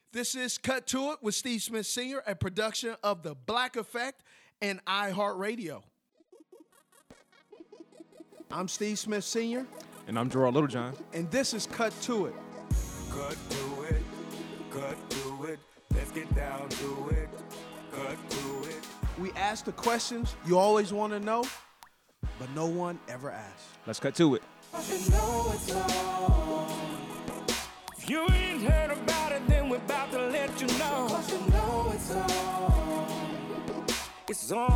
This is Cut to It with Steve Smith Sr., a production of The Black Effect and iHeartRadio. I'm Steve Smith Sr. And I'm Gerard Littlejohn. And this is Cut to It. Cut to it, cut to it. Let's get down to it. Cut to it. We ask the questions you always want to know, but no one ever asks. Let's cut to it. You know it's on. If you ain't heard about it, then we're about to let you know. 'Cause you know it's on. It's on.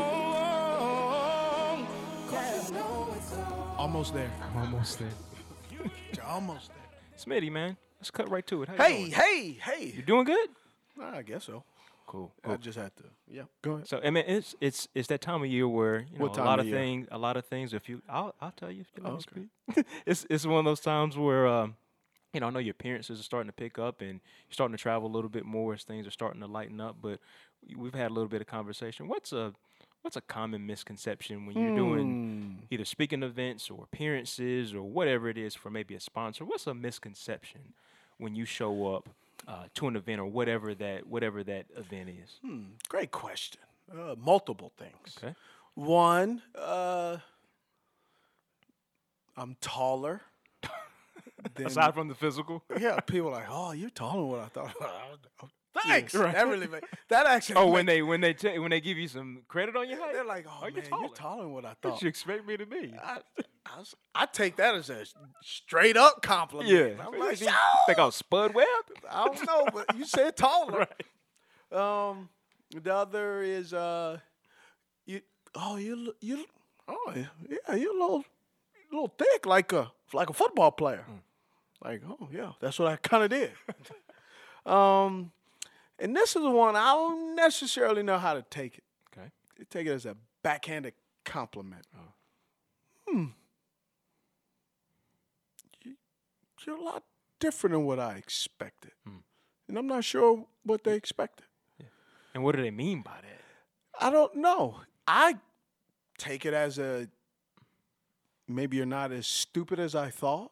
Cause you know it's on. Almost there. I'm almost there. You're almost there. Smitty, man, let's cut right to it. How you doing? Hey. You doing good? I guess so. Cool. I just had to. Yeah. Go ahead. So I mean, it's that time of year where What a time lot of of year? things. If you, I'll tell you if you let me Okay. speak. It's one of those times where I know your appearances are starting to pick up and you're starting to travel a little bit more as things are starting to lighten up. But we've had a little bit of conversation. What's a common misconception when you're doing either speaking events or appearances or whatever it is for maybe a sponsor? What's a misconception when you show up to an event or whatever that event is? Great question. Multiple things. Okay. One, I'm taller. than- Aside from the physical. yeah, people are like, oh, you're taller than what I thought. Thanks. right. That really that actually. Oh, when they give you some credit on your height, they're like, oh, man, you're taller than what I thought. What you expect me to be? I take that as a straight up compliment. Yeah, I'm like, you yo, think I was Spud Webb? I don't know, but you said taller. Right. The other is you're a little thick like a football player. Like, oh yeah, that's what I kind of did. And this is the one I don't necessarily know how to take it. Okay. I take it as a backhanded compliment. You're a lot different than what I expected. And I'm not sure what they expected. And what do they mean by that? I don't know. I take it as maybe you're not as stupid as I thought.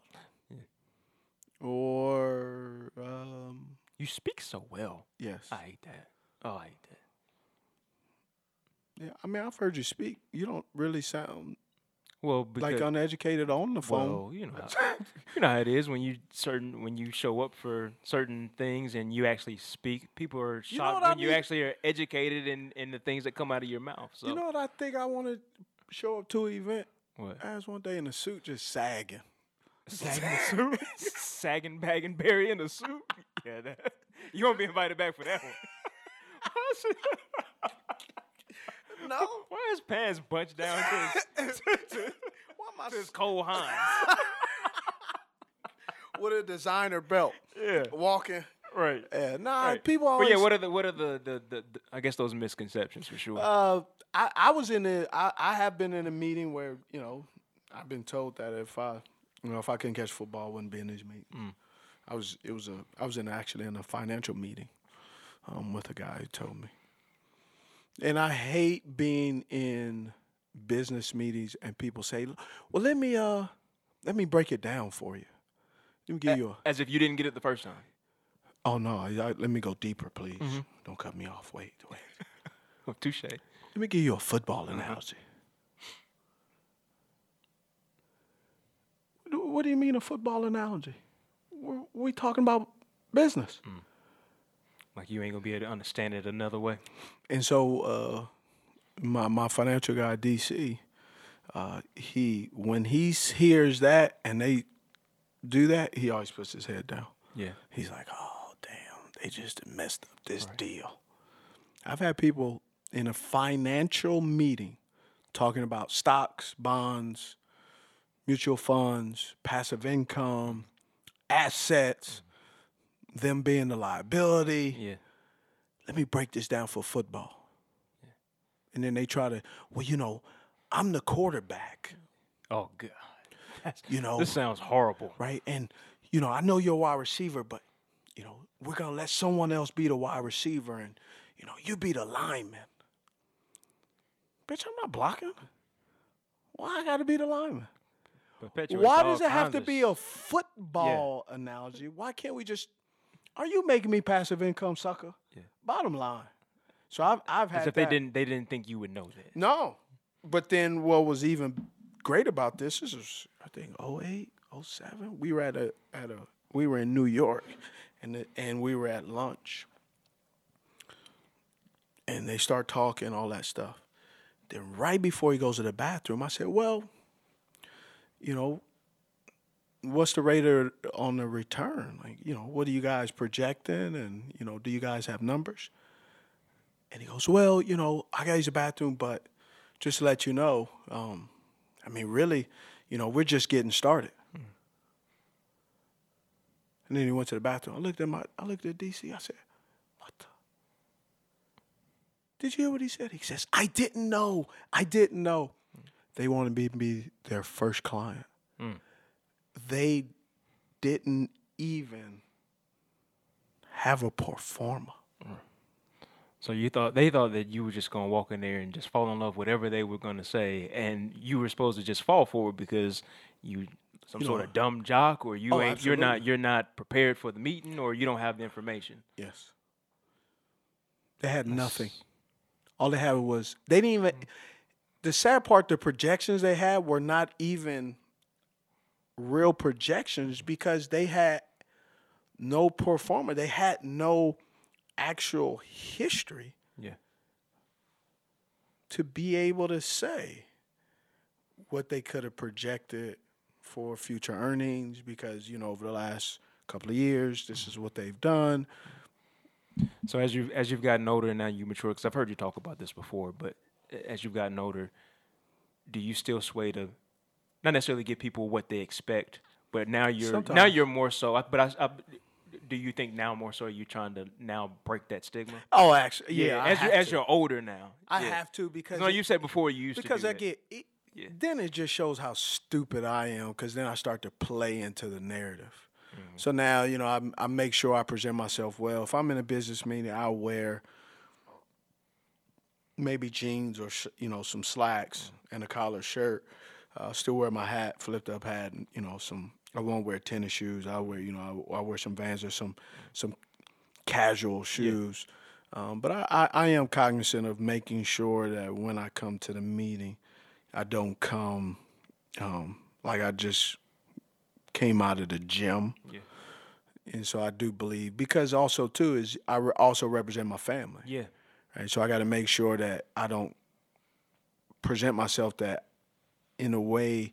Or, You speak so well. yes. I hate that. Oh, I hate that. Yeah, I mean, I've heard you speak. You don't really sound Well, because like uneducated on the phone. well, you know how it is when you show up for certain things and you actually speak. People are You know shocked what I when you mean? actually are educated in the things that come out of your mouth. So You know what I think I want to show up to an event? what? I was one day in a suit just sagging. Sagging the suit, sagging, bagging, Barry in the suit. Yeah, you won't be invited back for that one. No. Why his pants bunched down to his Why am I Cole Hines? with a designer belt? Yeah, Walking. right. Yeah, Right. people But always. yeah, what are the I guess those misconceptions for sure. I was in I have been in a meeting where I've been told that if I couldn't catch football, I wouldn't be in these meetings. I was actually in a financial meeting with a guy who told me, and I hate being in business meetings and people say, "Well, let me break it down for you. Let me give you a." As if you didn't get it the first time. Oh no, let me go deeper, please. Don't cut me off. Wait. Oh, touche. Let me give you a football analogy. What do you mean a football analogy? We talking about business. Like you ain't gonna be able to understand it another way. And so my financial guy, DC, when he hears that and they do that, he always puts his head down. Yeah. He's like, oh, damn, they just messed up this deal. I've had people in a financial meeting talking about stocks, bonds, mutual funds, passive income, assets, them being the liability. Yeah. Let me break this down for football. Yeah. And then they try to, I'm the quarterback. Oh God. This sounds horrible. Right? And, I know you're a wide receiver, but, we're going to let someone else be the wide receiver and, you be the lineman. Bitch, I'm not blocking. Why I got to be the lineman? Perpetuates Why all does it have kinds to of be a football analogy? Why can't we just Are you making me passive income, sucker? Yeah. Bottom line. So I've had As if that. they didn't think you would know that. No. But then what was even great about this is I think 08, 07, we were we were in New York and we were at lunch. And they start talking all that stuff. Then right before he goes to the bathroom, I said, "Well, you know, what's the rate on the return? Like, you know, what are you guys projecting? And, you know, do you guys have numbers?" And he goes, "Well, you know, I got to use the bathroom, but just to let you know, I mean, really, you know, we're just getting started." And then he went to the bathroom. I looked at DC. I said, "What the? Did you hear what he said?" He says, I didn't know. They wanted me to be their first client. They didn't even have a pro forma. So they thought that you were just gonna walk in there and just fall in love with whatever they were gonna say, and you were supposed to just fall for it because you sort of dumb jock, or you're not prepared for the meeting, or you don't have the information. Yes. They had nothing. All they had was they didn't even. The sad part, the projections they had were not even real projections because they had no pro forma. They had no actual history. Yeah. To be able to say what they could have projected for future earnings, because, you know, over the last couple of years, this is what they've done. So as you've gotten older and now you mature, because I've heard you talk about this before, but as you've gotten older, do you still sway to not necessarily give people what they expect, but now you're more so. But do you think now more so you're trying to now break that stigma? Oh, actually, yeah. As you're older now, I have to, because no, you said before you used to. Because do I that. get it, then it just shows how stupid I am, because then I start to play into the narrative. So now, you know, I make sure I present myself well. If I'm in a business meeting, I'll wear maybe jeans or some slacks and a collared shirt. Still wear my hat, flipped up hat, and, you know, I won't wear tennis shoes. I'll wear some Vans or some casual shoes. But I am cognizant of making sure that when I come to the meeting, I don't come like I just came out of the gym. Yeah. And so I do believe, because also too is I also represent my family. Yeah. Right. So I got to make sure that I don't present myself that in a way,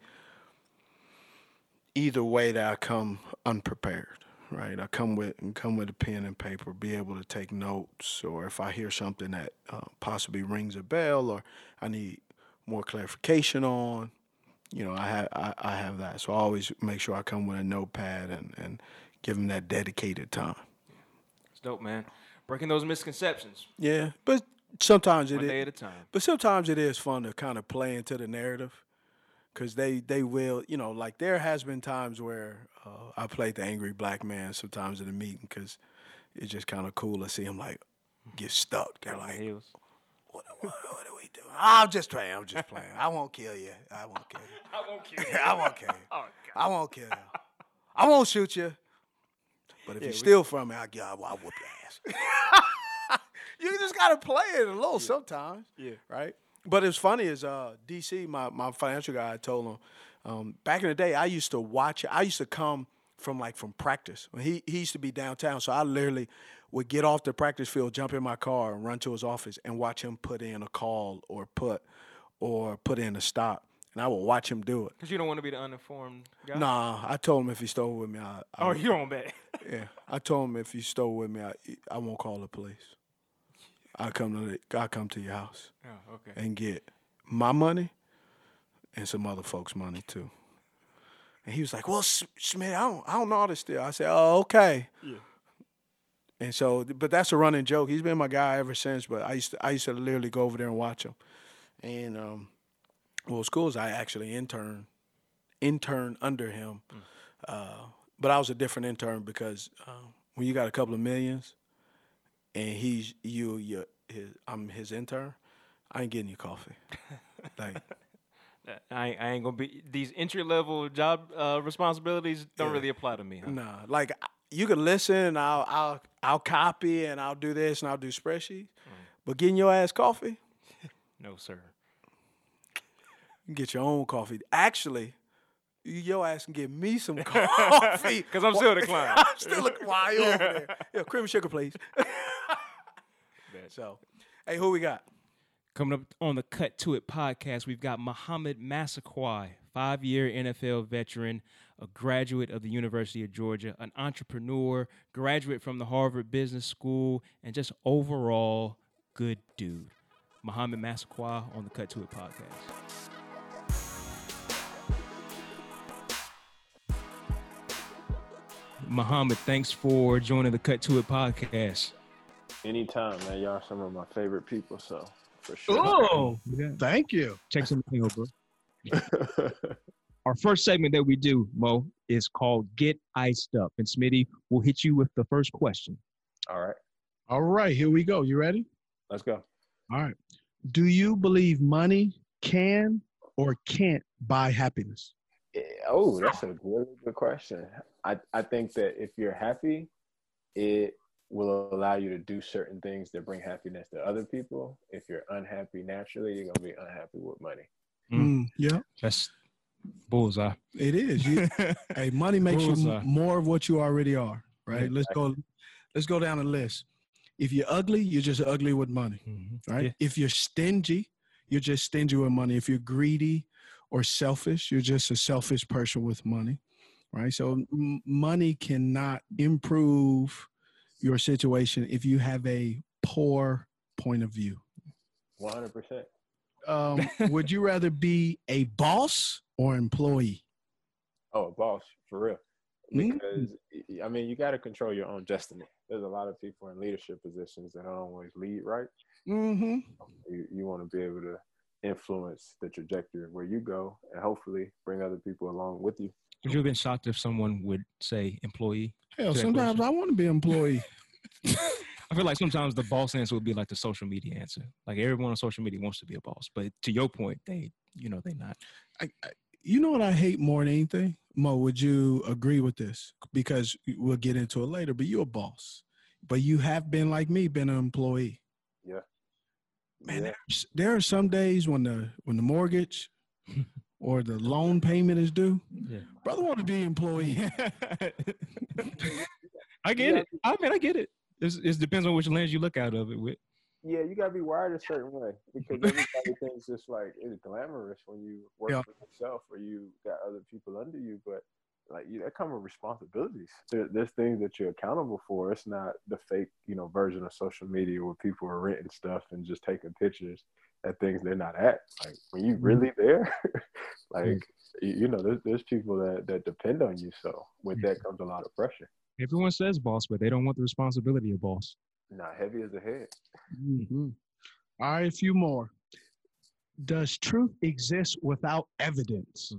either way, that I come unprepared. Right. I come with a pen and paper, be able to take notes, or if I hear something that possibly rings a bell or I need more clarification on, you know, I have that. So I always make sure I come with a notepad and give them that dedicated time. It's dope, man. Breaking those misconceptions. Yeah, but sometimes one day at a time. But sometimes it is fun to kind of play into the narrative, because they will, you know, like there has been times where I played the angry black man sometimes in the meeting, because it's just kind of cool to see him like get stuck. They're like, what are we doing? I'm just playing. I won't kill you. I won't kill you. Oh, I won't kill you. I won't shoot you. But if you steal from me, I'll whoop your ass. You just got to play it a little sometimes. Yeah. Right? But it's funny is DC, my financial guy, I told him, back in the day, I used to watch it. I used to come from practice. He used to be downtown, so I literally would get off the practice field, jump in my car, and run to his office and watch him put in a call or put in a stop. And I would watch him do it. Because you don't want to be the uninformed guy? Nah, I told him if he stole with me, you don't bet. Yeah, I told him if he stole with me, I won't call the police. I'll come to your house. Oh, okay. And get my money and some other folks' money too. And he was like, "Well, Smith, I don't know all this still." I said, "Oh, okay." Yeah. And so, but that's a running joke. He's been my guy ever since. But I used to literally go over there and watch him. And what's cool is I actually interned under him. But I was a different intern, because when you got a couple of millions and I'm his intern, I ain't getting you coffee. Like, I ain't gonna be, these entry level job responsibilities don't really apply to me. Huh? Nah, like you can listen and I'll copy and I'll do this and I'll do spreadsheets. But getting your ass coffee, No, sir. you can get your own coffee. Actually, your ass can get me some coffee. Because I'm still declining. I'm still looking while you over there. Yeah, cream and sugar, please. So, hey, who we got? Coming up on the Cut to It podcast, we've got Mohamed Massaquoi, 5-year NFL veteran, a graduate of the University of Georgia, an entrepreneur, graduate from the Harvard Business School, and just overall good dude. Mohamed Massaquoi on the Cut to It podcast. Mohamed, thanks for joining the Cut to It podcast. Anytime, man. Y'all are some of my favorite people, so for sure. Oh, thank you. Check something out, bro. Our first segment that we do, Mo, is called Get Iced Up. And Smitty will hit you with the first question. All right, here we go. You ready? Let's go. All right. Do you believe money can or can't buy happiness? Oh, that's a really good question. I think that if you're happy, it will allow you to do certain things that bring happiness to other people. If you're unhappy naturally, you're going to be unhappy with money. Yeah. That's bullseye. It is. Hey, money makes you more of what you already are, right? Yeah, Let's go down the list. If you're ugly, you're just ugly with money, right? Yeah. If you're stingy, you're just stingy with money. If you're greedy or selfish, you're just a selfish person with money, right? So money cannot improve your situation if you have a poor point of view. 100%. Would you rather be a boss or employee? Oh, a boss, for real. Because, I mean, you got to control your own destiny. There's a lot of people in leadership positions that don't always lead right. Mm-hmm. You want to be able to influence the trajectory of where you go and hopefully bring other people along with you. Would you have been shocked if someone would say employee? Hell, sometimes I want to be an employee. I feel like sometimes the boss answer would be like the social media answer. Like everyone on social media wants to be a boss, but to your point, they're not. You know what I hate more than anything? Mo, would you agree with this? Because we'll get into it later, but you're a boss. But you have been, like me, been an employee. Yeah. Man, yeah. There are some days when the mortgage or the loan payment is due. Yeah. Brother want to be an employee. I get it. I mean, I get it. It depends on which lens you look out of it with. Yeah, you gotta be wired a certain way because everybody thinks just like it's glamorous when you work for yourself or you got other people under you, but like that come with responsibilities. There's things that you're accountable for. It's not the fake, version of social media where people are renting stuff and just taking pictures at things they're not at. Like when you really there, like there's people that depend on you. So with that comes a lot of pressure. Everyone says boss, but they don't want the responsibility of boss. Not heavy as a head. Mm-hmm. All right, a few more. Does truth exist without evidence?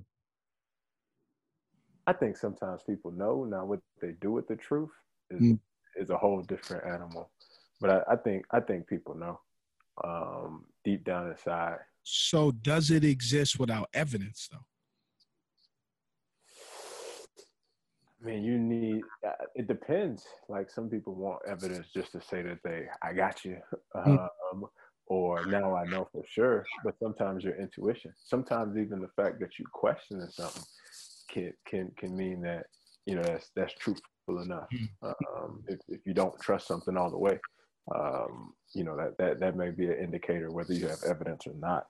I think sometimes people know. Now what they do with the truth is a whole different animal. But I think people know deep down inside. So does it exist without evidence, though? I mean, you need, it depends. Like some people want evidence just to say that I got you. Or now I know for sure. But sometimes your intuition, sometimes even the fact that you questioning something can mean that, that's truthful enough. If you don't trust something all the way, that may be an indicator whether you have evidence or not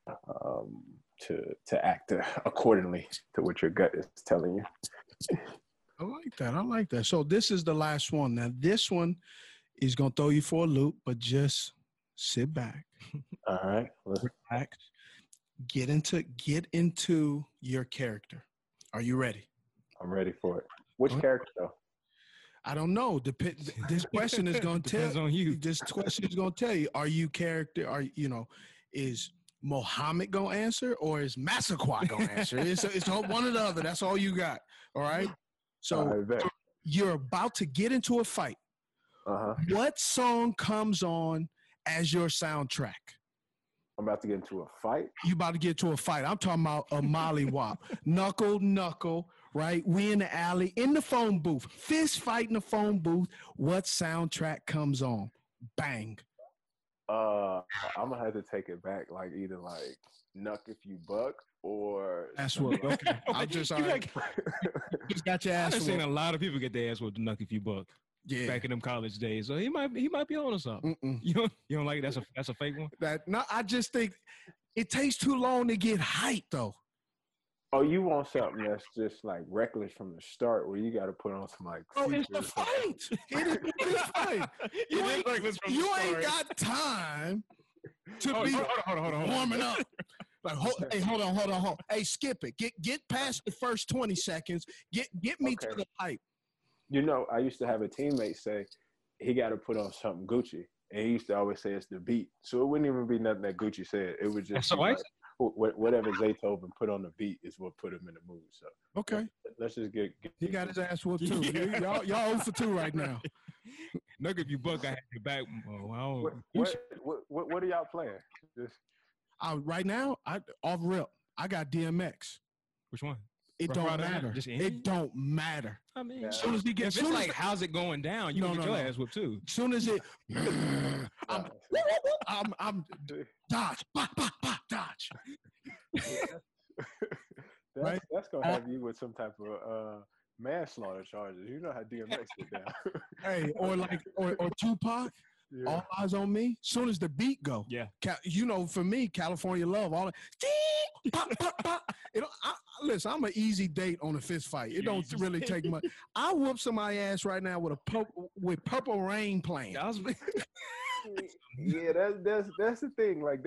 to act accordingly to what your gut is telling you. I like that. So this is the last one. Now this one is gonna throw you for a loop, but just sit back. All right. Relax. Get into your character. Are you ready? I'm ready for it. Which character though? I don't know. This question is gonna depends on you. This question is gonna tell you: are you character? Is Mohamed gonna answer or is Massaquoi gonna answer? It's one or the other. That's all you got. All right. So you're about to get into a fight. What song comes on as your soundtrack? I'm about to get into a fight? You about to get into a fight. I'm talking about a Molly Wop. Knuckle, right? We in the alley, in the phone booth, fist fight in the phone booth. What soundtrack comes on? Bang. I'm gonna have to take it back, like either like Knuck If You Buck or Ass whoop. Okay. I just just got your ass I've seen a whooped. lot of people get their ass whooped to Knuck If You Buck Yeah. back in them college days. So he might be on to something. Mm-mm. You don't like it? That's a fake one. I just think it takes too long to get hyped though. Oh, you want something that's just like reckless from the start, where you got to put on some like. Oh, it's the features or something. fight. It is the fight. You ain't got time to be Hold on. warming up. Like, hey, hold on. Hey, skip it. Get past the first 20 seconds. Get me to Okay. the pipe. You know, I used to have a teammate say he got to put on something Gucci, and he used to always say it's the beat. So it wouldn't even be nothing that Gucci said. It would just So be like, whatever Zaytoven put on the beat is what put him in the mood. So Okay. let's just get He got his ass whooped too. Y'all 0 for 2 right now. Knuck If You Buck, I had your back. Oh, what are y'all playing? Just, Right now, off rip, I got DMX. which one? It Rough don't Rider? matter. Just any? It don't matter. I mean, Yeah. As soon as he gets, if it's like, how's it going down? You No, can get no, your no. ass whooped too. soon as it, I'm dodge, pop, dodge. Right? That's gonna have you with some type of manslaughter charges. You know how DMX get down. Hey, or Tupac. Yeah. All eyes on me. Soon as the beat go, Yeah. For me, California Love, all that. Pop, pop, pop. Listen, I'm an easy date on a fist fight. It don't really take much. I whoop somebody's ass right now with Purple Rain playing. Yeah, that's the thing. Like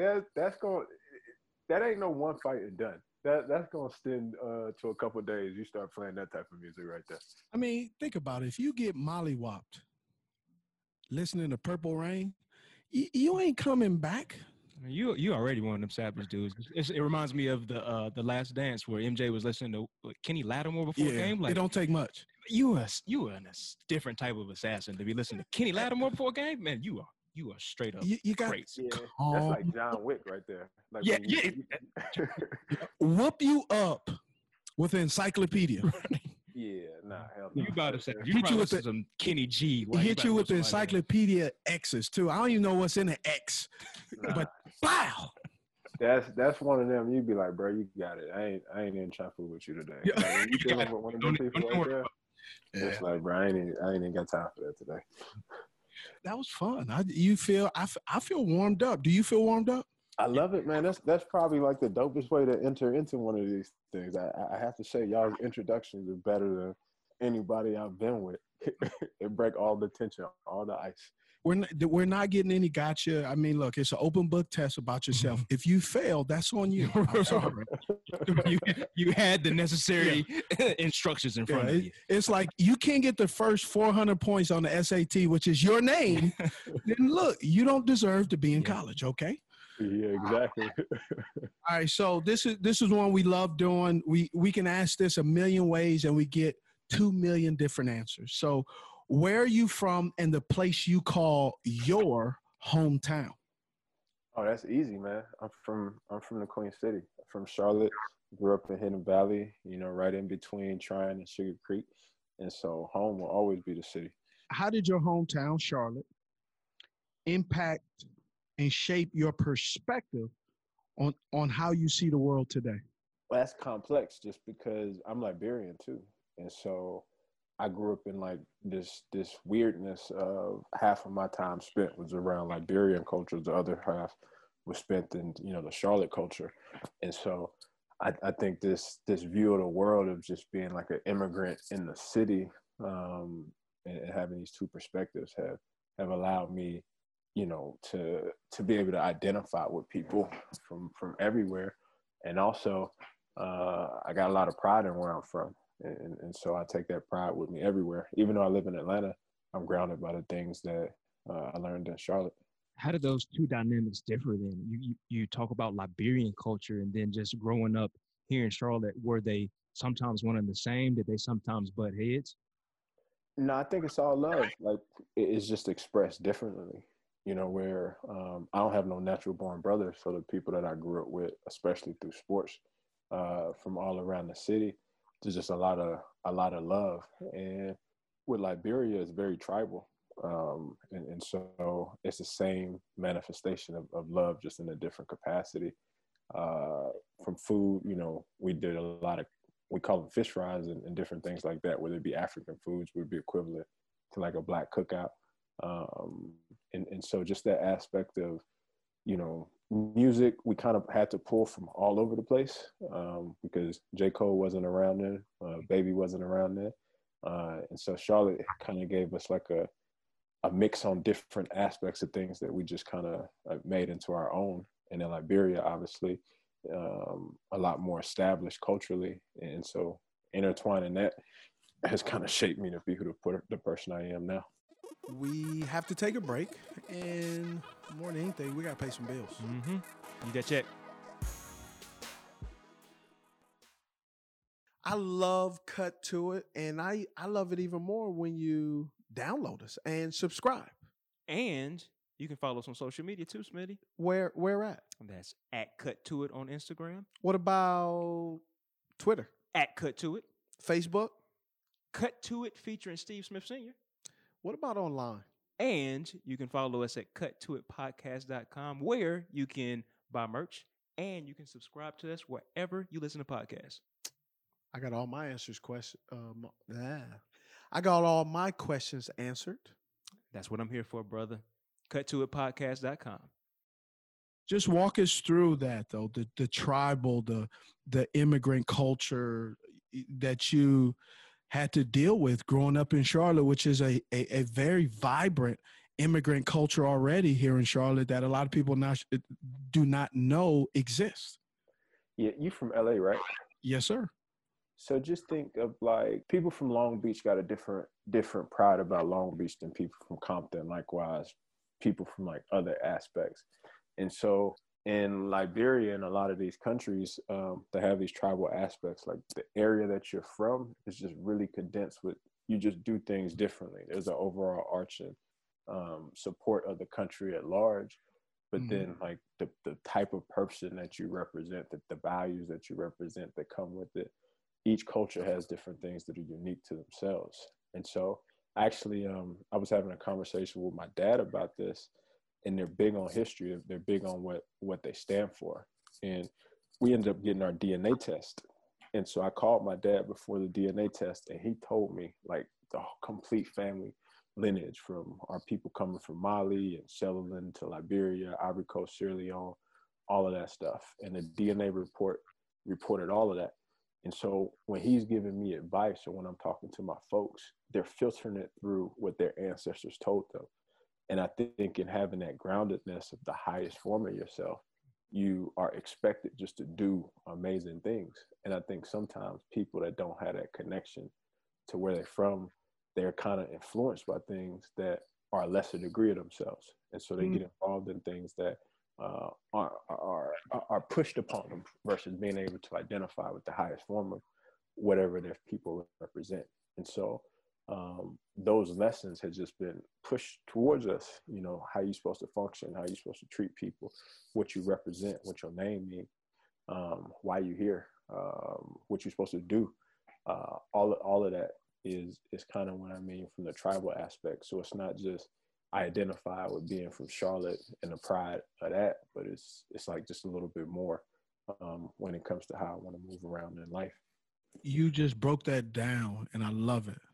that ain't no one fight and done. That's gonna extend to a couple of days. You start playing that type of music right there. I mean, think about it. If you get mollywopped listening to Purple Rain, you ain't coming back. I mean, you already one of them savage dudes. It reminds me of the Last Dance where MJ was listening to Kenny Lattimore before the game. Like, it don't take much. you are a different type of assassin to be listening to Kenny Lattimore before a game. Man, you are straight up You got crazy. Yeah, that's like John Wick right there. Like Yeah, when whoop you up with an encyclopedia. yeah, nah, hell no. You about to say you Hit probably you with listen to some Kenny G. while Hit about you to with the whoop somebody ass. encyclopedia X's too. I don't even know what's in the X, Nah. but wow. That's one of them. You'd be like, bro, you got it. I ain't even trying to fool with you today. Yeah. Like, when you dealing with one of them people Don't right worry there, it's like, bro, I ain't even got time for that today. That was fun. I feel warmed up. Do you feel warmed up? I love it, man. That's probably like the dopest way to enter into one of these things. I have to say, y'all's introductions are better than anybody I've been with. It break all the tension, all the ice. We're not getting any gotcha. I mean, look, it's an open book test about yourself. If you fail, that's on you. I'm sorry. you had the necessary instructions in front of you. It's like you can't get the first 400 points on the SAT, which is your name. Then look, you don't deserve to be in college. Okay. Yeah, exactly. All right. So this is one we love doing. We can ask this a million ways and we get 2 million different answers. So where are you from and the place you call your hometown? Oh, that's easy, man. I'm from the Queen City. I'm from Charlotte. Grew up in Hidden Valley, right in between Tryon and Sugar Creek. And so home will always be the city. How did your hometown, Charlotte, impact and shape your perspective on how you see the world today? Well, that's complex just because I'm Liberian too. And so I grew up in like this weirdness of half of my time spent was around Liberian culture. The other half was spent in, the Charlotte culture. And so I think this view of the world of just being like an immigrant in the city and having these two perspectives have allowed me, to be able to identify with people from everywhere. And also I got a lot of pride in where I'm from. And so I take that pride with me everywhere. Even though I live in Atlanta, I'm grounded by the things that I learned in Charlotte. How did those two dynamics differ then? You talk about Liberian culture and then just growing up here in Charlotte, were they sometimes one and the same? Did they sometimes butt heads? No, I think it's all love. Like it's just expressed differently, where I don't have no natural born brothers. So the people that I grew up with, especially through sports from all around the city, there's just a lot of love. And with Liberia, it's very tribal. And so it's the same manifestation of love, just in a different capacity. From food, we did a lot of, we call them fish fries and different things like that, whether it be African foods would be equivalent to like a black cookout. And so just that aspect of, music, we kind of had to pull from all over the place, because J. Cole wasn't around then, Baby wasn't around then. And so Charlotte kind of gave us like a mix on different aspects of things that we just kind of made into our own. And in Liberia, obviously, a lot more established culturally. And so intertwining that has kind of shaped me to be the person I am now. We have to take a break, and more than anything, we got to pay some bills. Mm-hmm. You that check. I love Cut to It, and I love it even more when you download us and subscribe. And you can follow us on social media too, Smitty. Where at? That's at Cut to It on Instagram. What about Twitter? At Cut to It. Facebook? Cut to It featuring Steve Smith Sr. What about online? And you can follow us at cuttoitpodcast.com, where you can buy merch and you can subscribe to us wherever you listen to podcasts. I got all my I got all my questions answered. That's what I'm here for, brother. Cuttoitpodcast.com. Just walk us through that, though, the tribal, the immigrant culture that you had to deal with growing up in Charlotte, which is a very vibrant immigrant culture already here in Charlotte that a lot of people do not know exists. Yeah, you from LA, right? Yes, sir. So just think of like people from Long Beach got a different pride about Long Beach than people from Compton. Likewise, people from like other aspects. And so in Liberia and a lot of these countries, they have these tribal aspects. Like the area that you're from is just really condensed with, you just do things differently. There's an overall arching support of the country at large. But then like the type of person that you represent, the values that you represent that come with it, each culture has different things that are unique to themselves. And so actually, I was having a conversation with my dad about this, and they're big on history. They're big on what they stand for. And we ended up getting our DNA test. And so I called my dad before the DNA test, and he told me like the complete family lineage, from our people coming from Mali and Shetland to Liberia, Ivory Coast, Sierra Leone, all of that stuff. And the DNA report reported all of that. And so when he's giving me advice, or when I'm talking to my folks, they're filtering it through what their ancestors told them. And I think in having that groundedness of the highest form of yourself, you are expected just to do amazing things. And I think sometimes people that don't have that connection to where they're from, they're kind of influenced by things that are a lesser degree of themselves. And so they get involved in things that are pushed upon them, versus being able to identify with the highest form of whatever their people represent. And so those lessons have just been pushed towards us, how you're supposed to function, how you're supposed to treat people, what you represent, what your name means, why you're here, what you're supposed to do. All of that is kind of what I mean from the tribal aspect. So it's not just I identify with being from Charlotte and the pride of that, but it's like just a little bit more when it comes to how I want to move around in life. You just broke that down, and I love it.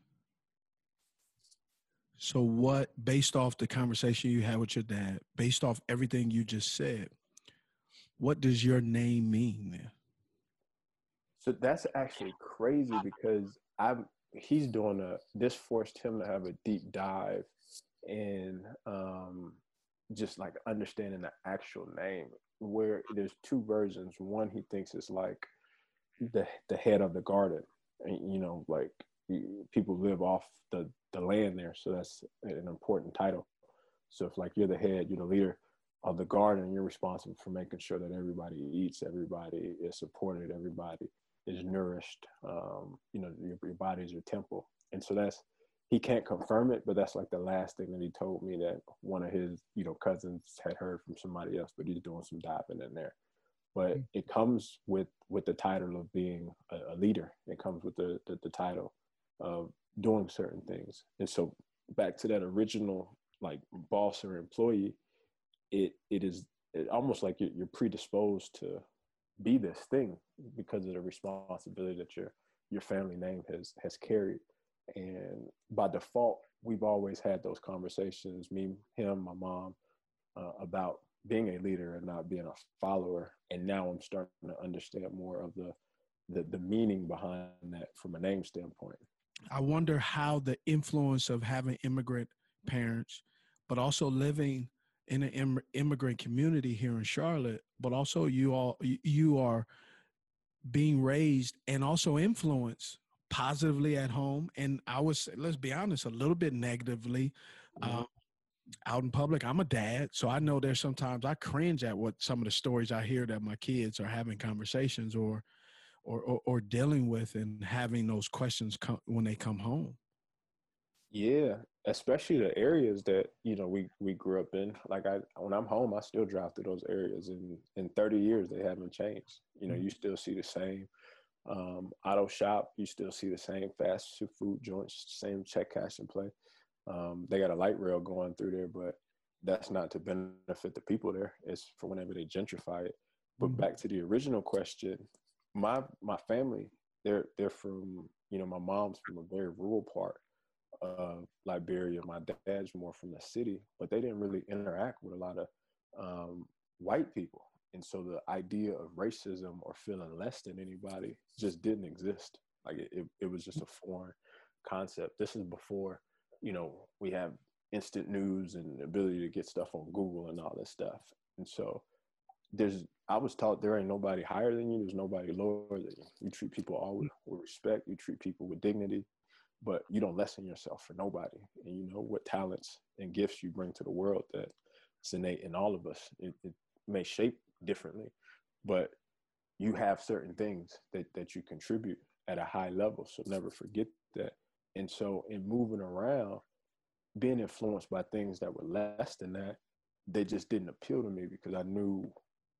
So what, based off the conversation you had with your dad, based off everything you just said, what does your name mean then? So that's actually crazy, because he's doing this forced him to have a deep dive in just like understanding the actual name, where there's two versions. One, he thinks it's like the head of the garden, and, like people live off the land there, so that's an important title. So if like you're the head, you're the leader of the garden, you're responsible for making sure that everybody eats, everybody is supported, everybody is nourished. Your body is your temple. And so he can't confirm it, but that's like the last thing that he told me, that one of his cousins had heard from somebody else, but he's doing some diving in there. but it comes with the title of being a leader. It comes with the title of doing certain things. And so back to that original like boss or employee, it is almost like you're predisposed to be this thing because of the responsibility that your family name has carried. And by default, we've always had those conversations, me, him, my mom, about being a leader and not being a follower. And now I'm starting to understand more of the meaning behind that from a name standpoint. I wonder how the influence of having immigrant parents, but also living in an immigrant community here in Charlotte, but also you are being raised and also influenced positively at home. And I would say, let's be honest, a little bit negatively out in public. I'm a dad, so I know there's sometimes I cringe at what some of the stories I hear that my kids are having conversations or dealing with and having those questions when they come home. Yeah, especially the areas that, you know, we grew up in. Like when I'm home, I still drive through those areas, and in 30 years, they haven't changed. You know, you still see the same auto shop. You still see the same fast food joints, same check, cash, and play. They got a light rail going through there, but that's not to benefit the people there. It's for whenever they gentrify it. But back to the original question, my family, they're from, you know, my mom's from a very rural part of Liberia. My dad's more from the city, but they didn't really interact with a lot of white people. And so the idea of racism or feeling less than anybody just didn't exist. Like it was just a foreign concept. This is before, you know, we have instant news and the ability to get stuff on Google and all this stuff. And so I was taught there ain't nobody higher than you. There's nobody lower than you. You treat people all with respect. You treat people with dignity, but you don't lessen yourself for nobody. And you know what talents and gifts you bring to the world that's innate in all of us. It may shape differently, but you have certain things that you contribute at a high level. So never forget that. And so in moving around, being influenced by things that were less than that, they just didn't appeal to me because I knew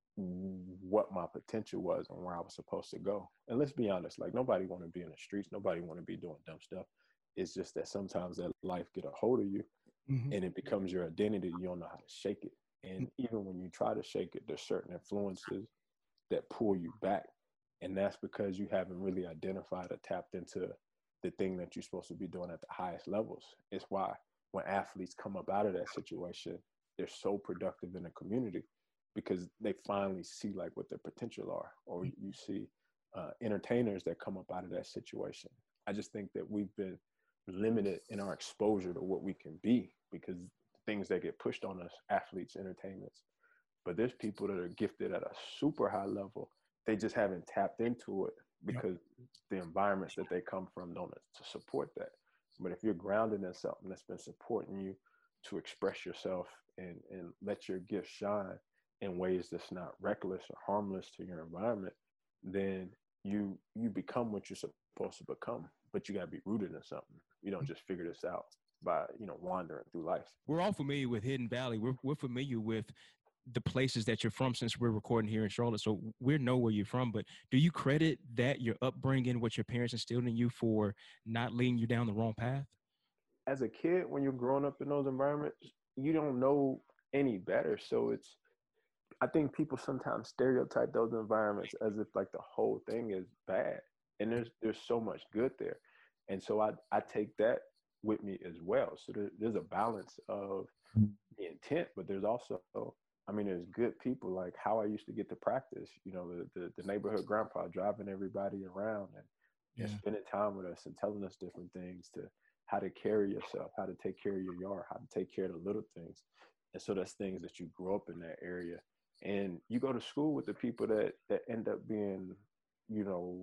what my potential was and where I was supposed to go. And let's be honest, like nobody want to be in the streets. Nobody want to be doing dumb stuff. It's just that sometimes that life get a hold of you and it becomes your identity. You don't know how to shake it. And even when you try to shake it, there's certain influences that pull you back. And that's because you haven't really identified or tapped into the thing that you're supposed to be doing at the highest levels. It's why when athletes come up out of that situation, they're so productive in the community because they finally see like what their potential are. Or you see entertainers that come up out of that situation. I just think that we've been limited in our exposure to what we can be because things that get pushed on us, athletes, entertainments. But there's people that are gifted at a super high level. They just haven't tapped into it because the environments that they come from don't to support that. But if you're grounded in something that's been supporting you to express yourself and let your gift shine in ways that's not reckless or harmless to your environment, then you become what you're supposed to become. But you got to be rooted in something. You don't just figure this out by, you know, wandering through life. We're all familiar with Hidden Valley. We're familiar with the places that you're from since we're recording here in Charlotte. So we know where you're from, but do you credit that your upbringing, what your parents instilled in you for not leading you down the wrong path? As a kid, when you're growing up in those environments, you don't know any better. So I think people sometimes stereotype those environments as if like the whole thing is bad. And there's so much good there. And so I take that with me as well. So there's a balance of the intent, but there's also, I mean, there's good people like how I used to get to practice, you know, the neighborhood grandpa driving everybody around and spending time with us and telling us different things to how to carry yourself, how to take care of your yard, how to take care of the little things. And so that's things that you grew up in that area. And you go to school with the people that end up being, you know,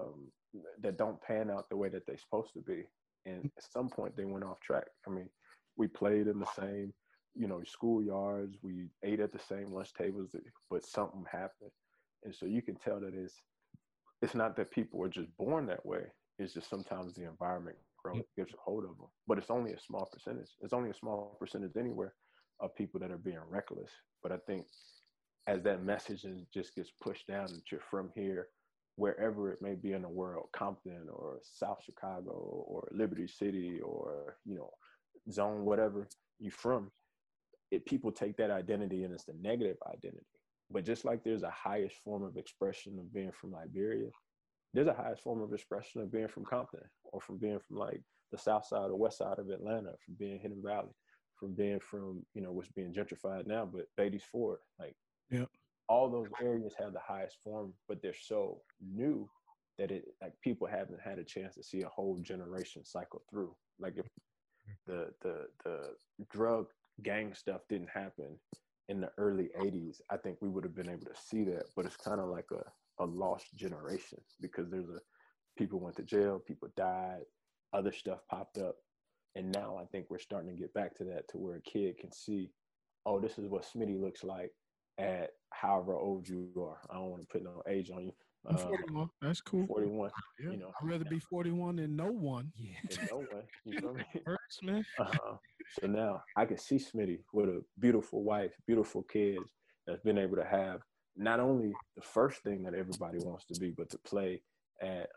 that don't pan out the way that they're supposed to be. And at some point they went off track. I mean, we played in the same, you know, schoolyards, we ate at the same lunch tables, but something happened. And so you can tell that it's not that people are just born that way. It's just sometimes the environment gets a hold of them. But it's only a small percentage. It's only a small percentage anywhere of people that are being reckless. But I think as that message just gets pushed down that you're from here, wherever it may be in the world, Compton or South Chicago or Liberty City or, zone, whatever you from, people take that identity and it's the negative identity. But just like there's a highest form of expression of being from Liberia, there's a highest form of expression of being from Compton or from being from like the south side or west side of Atlanta, from being Hidden Valley, from being from, what's being gentrified now, but Beatty's Ford, like all those areas have the highest form, but they're so new that people haven't had a chance to see a whole generation cycle through. Like if the drug gang stuff didn't happen in the early 80s, I think we would have been able to see that, but it's kind of like a lost generation because people went to jail, people died, other stuff popped up. And now I think we're starting to get back to that, to where a kid can see, oh, this is what Smitty looks like at however old you are. I don't want to put no age on you. I'm 41. That's cool. 41. Yeah. I'd rather be 41 than no one. Yeah. No one. You know what I mean? Hurts, man. So now I can see Smitty with a beautiful wife, beautiful kids, that's been able to have not only the first thing that everybody wants to be, but to play at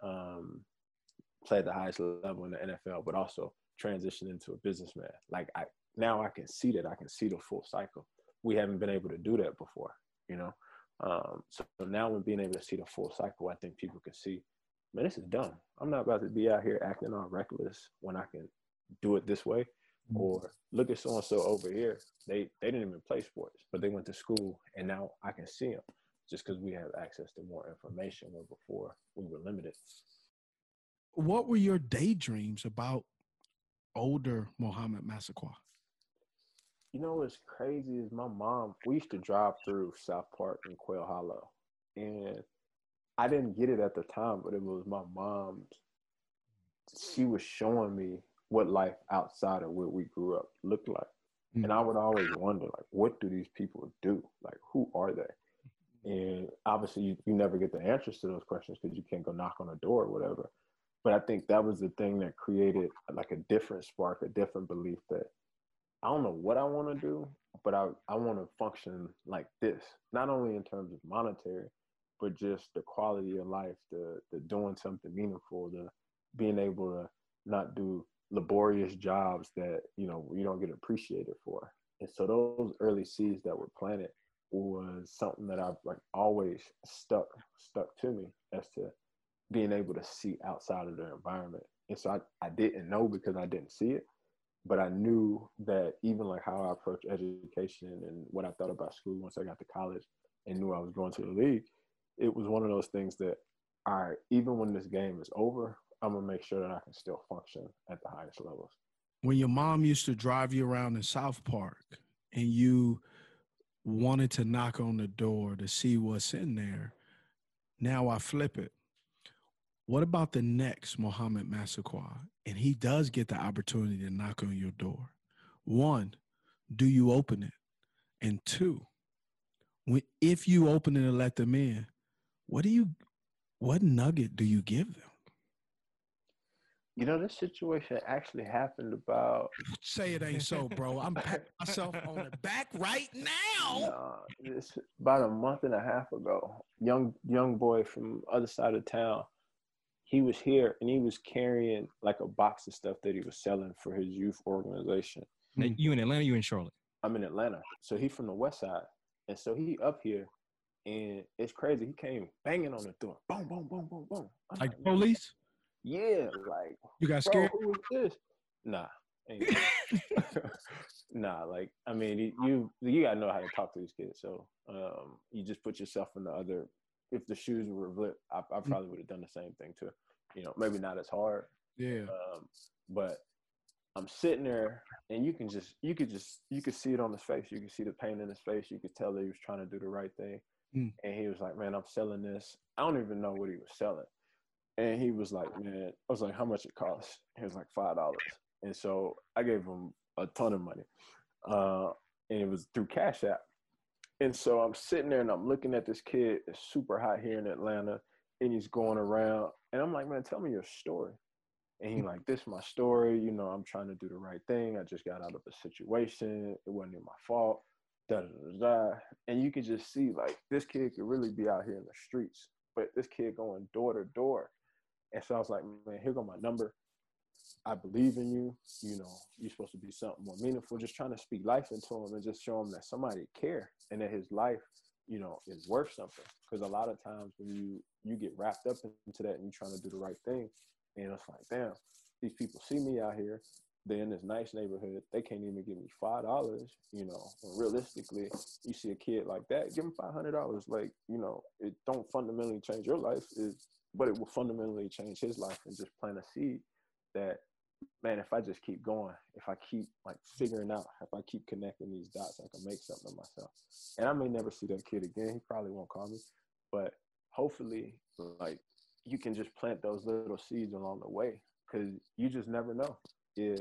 the highest level in the NFL, but also transition into a businessman. Like now I can see that. I can see the full cycle. We haven't been able to do that before, So now when being able to see the full cycle, I think people can see, man, this is dumb. I'm not about to be out here acting all reckless when I can do it this way. Or look at so-and-so over here. They didn't even play sports, but they went to school, and now I can see them just because we have access to more information where before we were limited. What were your daydreams about older Mohamed Massaquoi? What's crazy is my mom, we used to drive through South Park and Quail Hollow, and I didn't get it at the time, but it was my mom's. She was showing me what life outside of where we grew up looked like. Mm-hmm. And I would always wonder, like, what do these people do? Like, who are they? And obviously you never get the answers to those questions because you can't go knock on a door or whatever. But I think that was the thing that created like a different spark, a different belief that I don't know what I want to do, but I want to function like this, not only in terms of monetary, but just the quality of life, the doing something meaningful, the being able to not do laborious jobs that, you don't get appreciated for. And so those early seeds that were planted was something that I've like always stuck to me as to being able to see outside of their environment. And so I didn't know because I didn't see it, but I knew that even like how I approach education and what I thought about school once I got to college and knew I was going to the league, it was one of those things that, all right, even when this game is over, I'm going to make sure that I can still function at the highest levels. When your mom used to drive you around in South Park and you wanted to knock on the door to see what's in there, now I flip it. What about the next Mohamed Massaquoi? And he does get the opportunity to knock on your door. One, do you open it? And two, if you open it and let them in, what nugget do you give them? This situation actually happened about... Say it ain't so, bro. I'm patting myself on the back right now. It's about a month and a half ago. Young boy from other side of town. He was here and he was carrying like a box of stuff that he was selling for his youth organization. Now, you in Atlanta? You in Charlotte? I'm in Atlanta. So he from the west side. And so he up here and it's crazy. He came banging on the door. Boom, boom, boom, boom, boom. Like police? Yeah. Like, you got scared? Who is this? Nah. Nah, like, I mean, you gotta know how to talk to these kids. So you just put yourself in the other. If the shoes were flipped, I probably would have done the same thing too. Maybe not as hard. Yeah. But I'm sitting there, and you could see it on his face. You could see the pain in his face. You could tell that he was trying to do the right thing. And he was like, "Man, I'm selling this. I don't even know what he was selling." And he was like, "Man," I was like, "How much it costs?" He was like, $5. And so I gave him a ton of money, and it was through Cash App. And so I'm sitting there and I'm looking at this kid. It's super hot here in Atlanta, and he's going around. And I'm like, "Man, tell me your story." And he's like, "This is my story. I'm trying to do the right thing. I just got out of a situation. It wasn't my fault." da da da da. And you could just see like this kid could really be out here in the streets, but this kid going door to door. And so I was like, man, here go my number. I believe in you. You know, you're supposed to be something more meaningful. Just trying to speak life into him and just show him that somebody care and that his life, you know, is worth something. Because a lot of times when you get wrapped up into that and you're trying to do the right thing, and it's like, damn, these people see me out here. They're in this nice neighborhood. They can't even give me $5. You know, and realistically, you see a kid like that, give him $500. Like, you know, it don't fundamentally change your life, but it will fundamentally change his life and just plant a seed that, man, if I just keep going, if I keep like figuring out, if I keep connecting these dots, I can make something of myself. And I may never see that kid again. He probably won't call me, but hopefully, like, you can just plant those little seeds along the way, because you just never know. Yeah,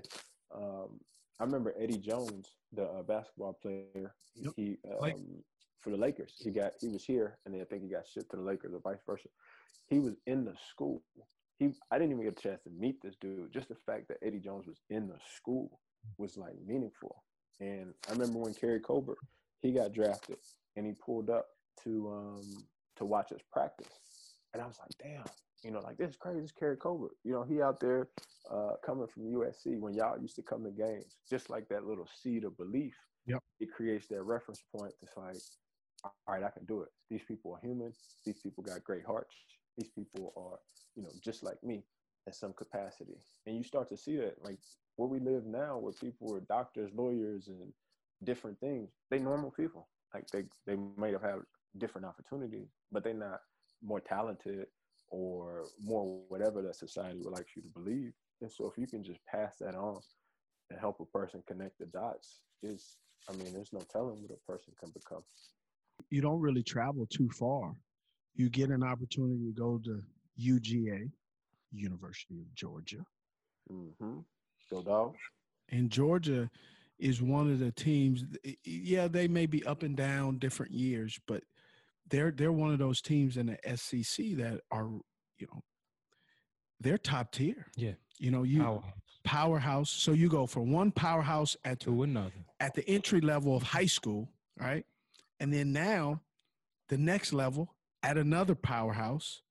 I remember Eddie Jones, the basketball player. He for the Lakers. He was here, and then I think he got shipped to the Lakers, or vice versa. He was in the school. I didn't even get a chance to meet this dude. Just the fact that Eddie Jones was in the school was like meaningful. And I remember when Kerry Colbert, he got drafted and he pulled up to watch us practice. And I was like, damn, you know, like, this is crazy. This is Kerry Colbert. You know, he out there coming from USC when y'all used to come to games. Just like that little seed of belief. Yep. It creates that reference point. It's like, all right, I can do it. These people are human. These people got great hearts. These people are, you know, just like me in some capacity. And you start to see that, like, where we live now, where people are doctors, lawyers, and different things, they normal people. Like, they might have had different opportunities, but they're not more talented or more whatever that society would like you to believe. And so if you can just pass that on and help a person connect the dots, there's no telling what a person can become. You don't really travel too far. You get an opportunity to go to UGA, University of Georgia. Mm-hmm. Go Dogs. And Georgia is one of the teams, yeah, they may be up and down different years, but they're one of those teams in the SEC that are, you know, they're top tier. Yeah. You know, powerhouse. So you go from one powerhouse to another at the entry level of high school, right? And then now the next level at another powerhouse.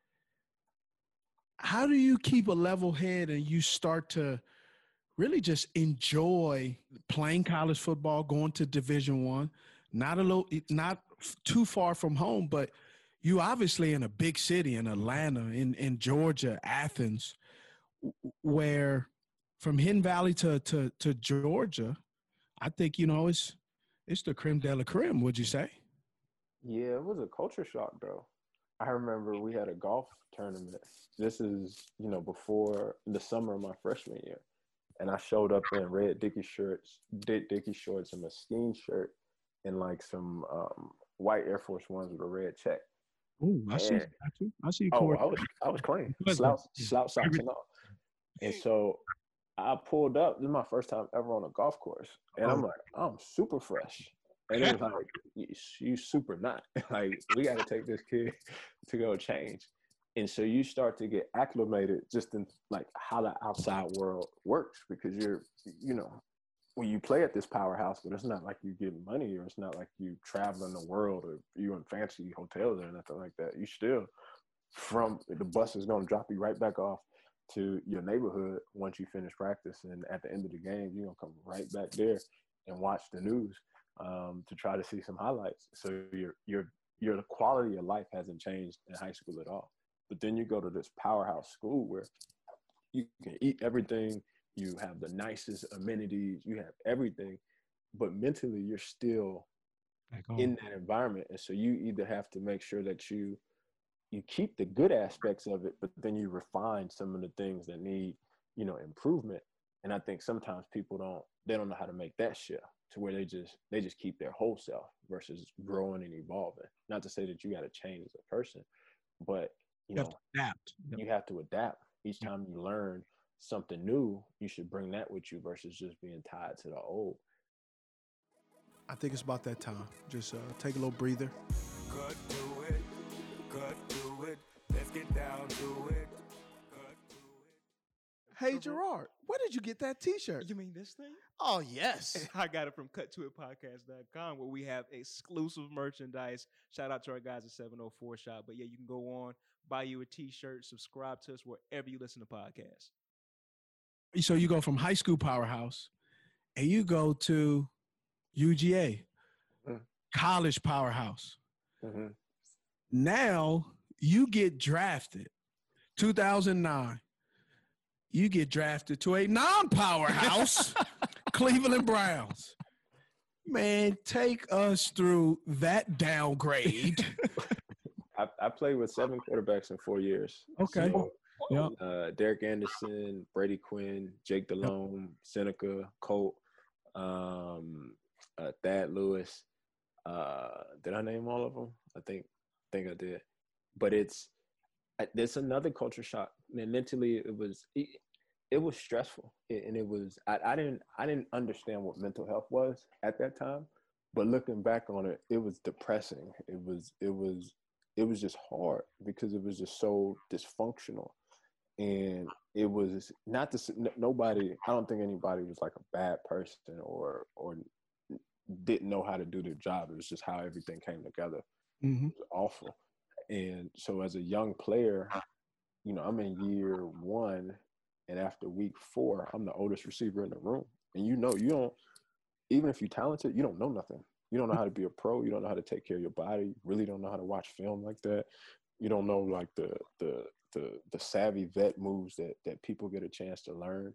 How do you keep a level head and you start to really just enjoy playing college football, going to Division I, not too far from home, but you obviously in a big city in Atlanta, in Georgia, Athens, where from Hidden Valley to Georgia, I think, you know, it's the creme de la creme, would you say? Yeah, it was a culture shock, though. I remember we had a golf tournament. This is, you know, before the summer of my freshman year. And I showed up in red Dickie shorts and a skiing shirt and like some white Air Force Ones with a red check. Oh, I see you. Oh, I was clean. Slouch socks and all. And so I pulled up. This is my first time ever on a golf course. And I'm like, I'm super fresh. And it was like, you super not. Like, we got to take this kid to go change. And so you start to get acclimated just in like how the outside world works, because you're, you know, when you play at this powerhouse, but it's not like you getting money, or it's not like you traveling the world, or you in fancy hotels or nothing like that. You still, from the bus is going to drop you right back off to your neighborhood once you finish practice. And at the end of the game, you're going to come right back there and watch the news to try to see some highlights. So your quality of life hasn't changed in high school at all. But then you go to this powerhouse school where you can eat everything, you have the nicest amenities, you have everything, but mentally you're still in that environment. And so you either have to make sure that you keep the good aspects of it, but then you refine some of the things that need, you know, improvement. And I think sometimes people don't know how to make that shift to where they just keep their whole self versus growing and evolving. Not to say that you got to change as a person, but you know, adapt. You have to adapt. Each time you learn something new, you should bring that with you versus just being tied to the old. I think it's about that time. Just take a little breather. Cut to it. Let's get down to it. Hey, Gerard, Where did you get that T-shirt? You mean this thing? Oh, yes. I got it from cuttoitpodcast.com where we have exclusive merchandise. Shout out to our guys at 704 Shop. But yeah, you can go on, buy you a T-shirt, subscribe to us wherever you listen to podcasts. So you go from high school powerhouse and you go to UGA, college powerhouse. Now you get drafted. 2009, you get drafted to a non-powerhouse, Cleveland Browns. Man, take us through that downgrade. I played with 7 quarterbacks in 4 years. Okay. So, Derek Anderson, Brady Quinn, Jake Delhomme, Seneca, Colt, Thad Lewis. Did I name all of them? I think I did. But it's another culture shock. And mentally, it was stressful, and it was I didn't understand what mental health was at that time. But looking back on it, it was depressing. It was just hard because it was just so dysfunctional. And it was not nobody. I don't think anybody was like a bad person or didn't know how to do their job. It was just how everything came together. It was awful. And so as a young player, you know, I'm in year 1, and after week 4, I'm the oldest receiver in the room. And you don't, even if you're talented, you don't know nothing. You don't know how to be a pro. You don't know how to take care of your body. You really don't know how to watch film like that. You don't know like the savvy vet moves that people get a chance to learn.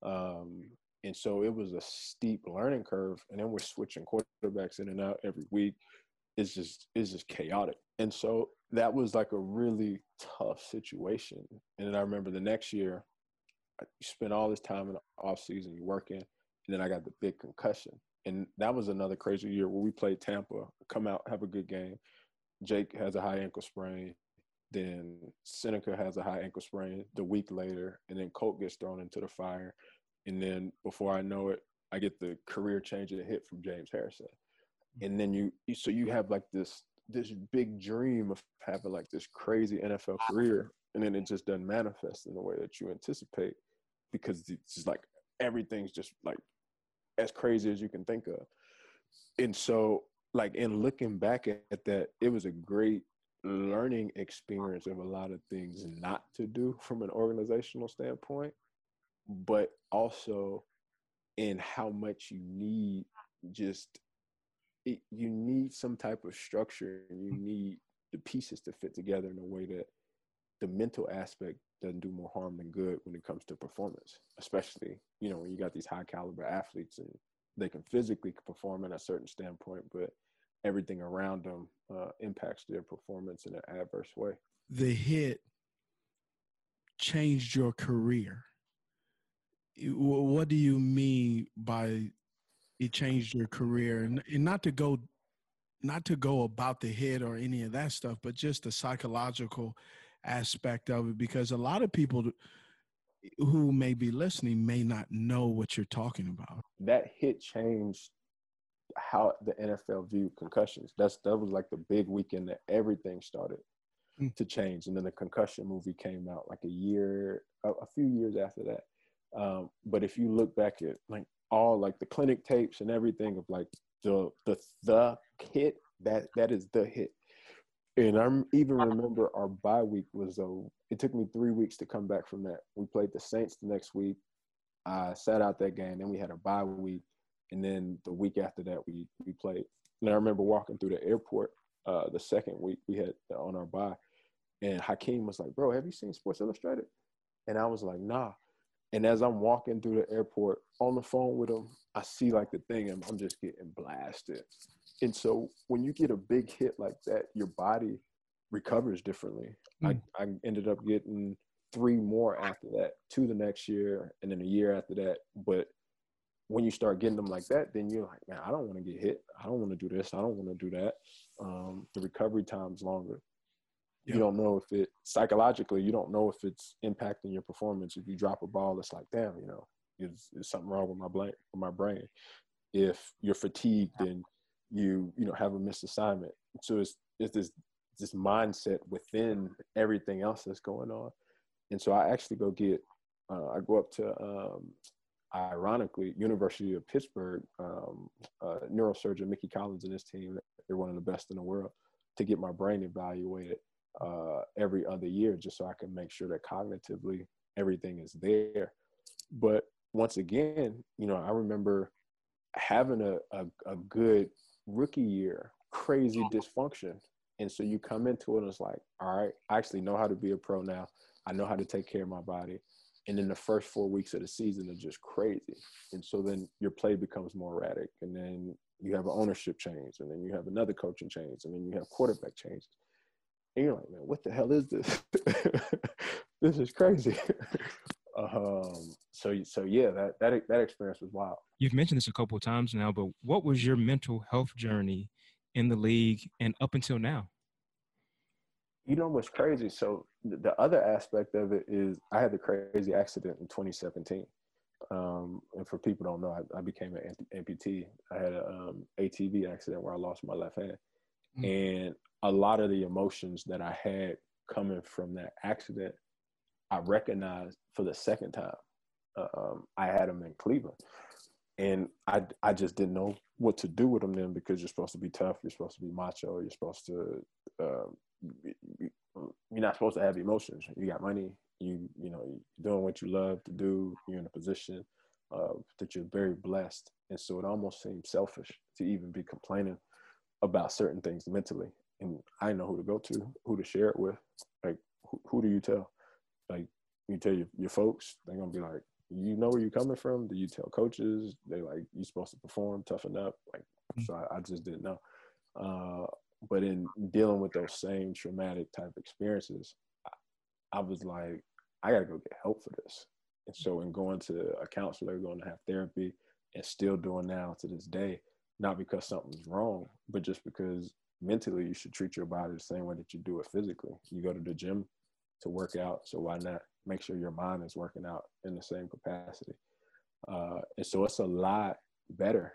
And so it was a steep learning curve. And then we're switching quarterbacks in and out every week. It's just chaotic. And so that was like a really tough situation. And then I remember the next year, you spend all this time in the off season, you're working, and then I got the big concussion. And that was another crazy year where we played Tampa, come out, have a good game. Jake has a high ankle sprain. Then Seneca has a high ankle sprain the week later, and then Colt gets thrown into the fire. And then before I know it, I get the career-changing hit from James Harrison. And then you have like this big dream of having like this crazy NFL career, and then it just doesn't manifest in the way that you anticipate because it's just like everything's just like as crazy as you can think of. And so like in looking back at that, it was a great learning experience of a lot of things not to do from an organizational standpoint, but also in how much you need you need some type of structure, and you need the pieces to fit together in a way that the mental aspect doesn't do more harm than good when it comes to performance, especially, you know, when you got these high caliber athletes and they can physically perform in a certain standpoint, but everything around them impacts their performance in an adverse way. The hit changed your career. What do you mean by it changed your career? And not to go about the hit or any of that stuff, but just the psychological aspect of it, because a lot of people who may be listening may not know what you're talking about. That hit changed how the NFL viewed concussions. That was like the big weekend that everything started to change. And then the concussion movie came out like a few years after that. But if you look back at like all like the clinic tapes and everything of like the hit, that is the hit. And I even remember our bye week it took me 3 weeks to come back from that. We played the Saints the next week. I sat out that game. Then we had a bye week. And then the week after that, we played. And I remember walking through the airport the second week we had on our bye. And Hakeem was like, "Bro, have you seen Sports Illustrated?" And I was like, "Nah." And as I'm walking through the airport on the phone with him, I see like the thing and I'm just getting blasted. And so when you get a big hit like that, your body recovers differently. I ended up getting 3 more after that, 2 the next year, and then a year after that. But when you start getting them like that, then you're like, man, I don't want to get hit. I don't want to do this. I don't want to do that. The recovery time's longer. Yep. You don't know if psychologically, you don't know if it's impacting your performance. If you drop a ball, it's like, damn, you know, is something wrong with my brain. If you're fatigued, then you have a missed assignment. So it's this mindset within everything else that's going on. And so I actually go get I go up to, ironically, University of Pittsburgh, neurosurgeon Mickey Collins and his team. They're one of the best in the world, to get my brain evaluated every other year, just so I can make sure that cognitively everything is there. But once again, I remember having a good rookie year, crazy dysfunction. And so you come into it and it's like, all right, I actually know how to be a pro now. I know how to take care of my body. And then the first 4 weeks of the season are just crazy. And so then your play becomes more erratic. And then you have an ownership change. And then you have another coaching change. And then you have quarterback changes. And you're like, man, what the hell is this? This is crazy. So yeah, that experience was wild. You've mentioned this a couple of times now, but what was your mental health journey in the league and up until now? You know what's crazy? So the other aspect of it is I had the crazy accident in 2017. And for people who don't know, I became an amputee. I had an ATV accident where I lost my left hand. And a lot of the emotions that I had coming from that accident, I recognized for the second time. I had them in Cleveland. And I just didn't know what to do with them then, because you're supposed to be tough. You're supposed to be macho. You're supposed to, you're not supposed to have emotions. You got money. You're doing what you love to do. You're in a position that you're very blessed. And so it almost seemed selfish to even be complaining about certain things mentally. And I didn't know who to go to, who to share it with. Like, who do you tell? Like, you tell your folks, they're going to be like, you know where you're coming from? Do you tell coaches? They like, you're supposed to perform, toughen up. Like, so I just didn't know. But in dealing with those same traumatic type experiences, I was like, I got to go get help for this. And so in going to a counselor, going to have therapy, and still doing now to this day, not because something's wrong, but just because mentally you should treat your body the same way that you do it physically. You go to the gym to work out, so why not make sure your mind is working out in the same capacity? And so it's a lot better.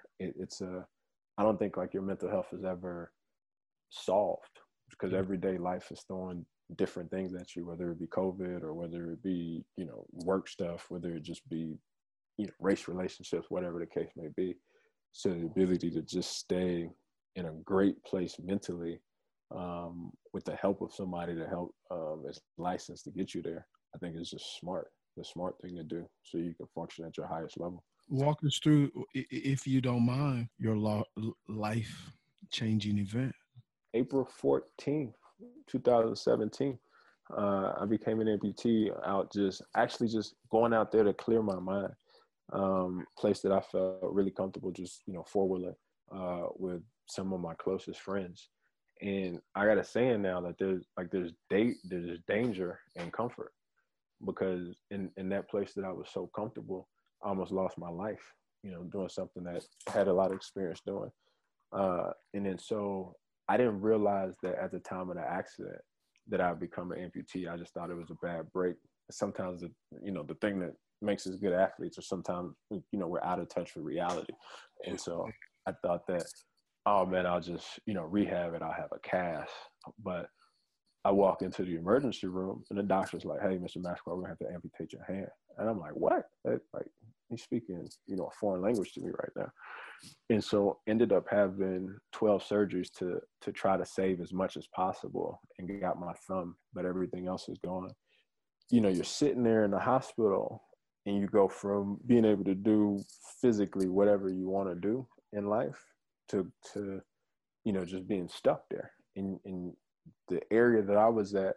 I don't think like your mental health is ever solved, because everyday life is throwing different things at you, whether it be COVID or whether it be, work stuff, whether it just be, race relationships, whatever the case may be. So the ability to just stay in a great place mentally, with the help of somebody to help is licensed to get you there, I think is just the smart thing to do, so you can function at your highest level. Walk us through, if you don't mind, your life-changing event. April 14th, 2017, I became an amputee out just going out there to clear my mind. Place that I felt really comfortable, just, four-wheeling with some of my closest friends. And I got a saying now that there's danger and comfort, because in that place that I was so comfortable, I almost lost my life, doing something that I had a lot of experience doing. And then so I didn't realize that at the time of the accident that I'd become an amputee. I just thought it was a bad break. Sometimes the thing that makes us good athletes, or sometimes, we're out of touch with reality. And so I thought that, oh man, I'll just, rehab it. I'll have a cast. But I walk into the emergency room and the doctor's like, hey, Mr. Maxwell, we're going to have to amputate your hand. And I'm like, what? He's speaking, a foreign language to me right now. And so ended up having 12 surgeries to try to save as much as possible, and got my thumb, but everything else is gone. You're sitting there in the hospital and you go from being able to do physically whatever you want to do in life to just being stuck there in the area that I was at.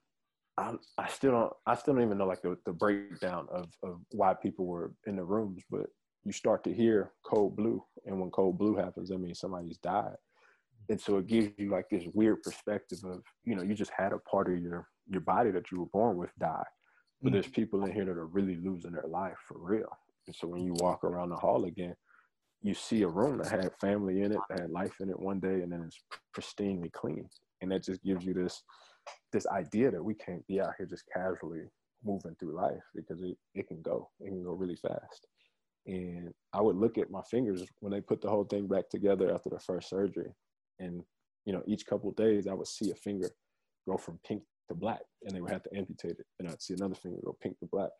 I still don't even know like the breakdown of why people were in the rooms, but you start to hear code blue, and when code blue happens, that means somebody's died. And so it gives you like this weird perspective of, you just had a part of your body that you were born with die, but there's people in here that are really losing their life for real. And so when you walk around the hall again, you see a room that had family in it, that had life in it one day, and then it's pristinely clean. And that just gives you this idea that we can't be out here just casually moving through life, because it can go really fast. And I would look at my fingers when they put the whole thing back together after the first surgery, and each couple of days I would see a finger go from pink to black, and they would have to amputate it, and I'd see another finger go pink to black.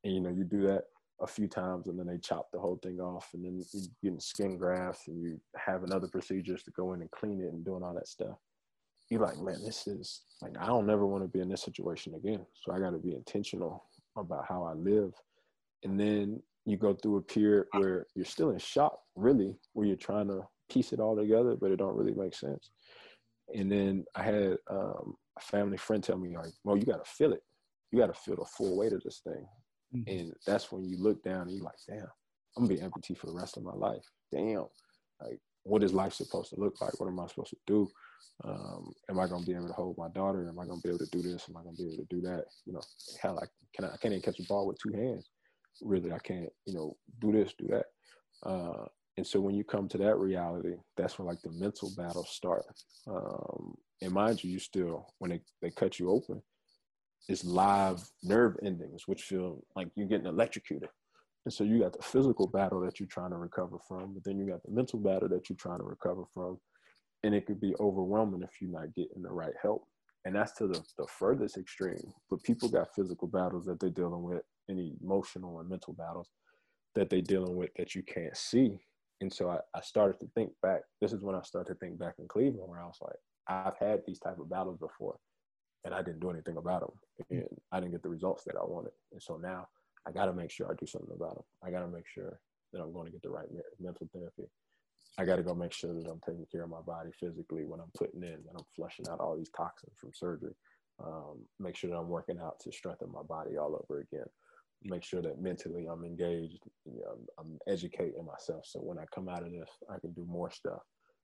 And, you do that a few times and then they chop the whole thing off, and then you getting skin grafts and you having other procedures to go in and clean it and doing all that stuff. You're like, man, this is like, I don't never want to be in this situation again. So I got to be intentional about how I live. And then you go through a period where you're still in shock, really, where you're trying to piece it all together, but it don't really make sense. And then I had a family friend tell me, like, well, you got to feel it. You got to feel the full weight of this thing. Mm-hmm. And that's when you look down and you're like, damn, I'm going to be amputee for the rest of my life. Damn. Like, what is life supposed to look like? What am I supposed to do? Am I going to be able to hold my daughter? Am I going to be able to do this? Am I going to be able to do that? Hell, I can't even catch a ball with two hands. Really, I can't, do this, do that. And so when you come to that reality, that's when like the mental battles start. And mind you, when they cut you open, it's live nerve endings, which feel like you're getting electrocuted. And so you got the physical battle that you're trying to recover from, but then you got the mental battle that you're trying to recover from. And it could be overwhelming if you're not getting the right help. And that's to the furthest extreme. But people got physical battles that they're dealing with, and emotional and mental battles that they're dealing with that you can't see. And so I started to think back. This is when I started to think back in Cleveland, where I was like, I've had these type of battles before, and I didn't do anything about them. And I didn't get the results that I wanted. And so now I got to make sure I do something about them. I got to make sure that I'm going to get the right mental therapy. I got to go make sure that I'm taking care of my body physically when I'm putting in, and I'm flushing out all these toxins from surgery. Make sure that I'm working out to strengthen my body all over again. Make sure that mentally I'm engaged. I'm educating myself. So when I come out of this, I can do more stuff,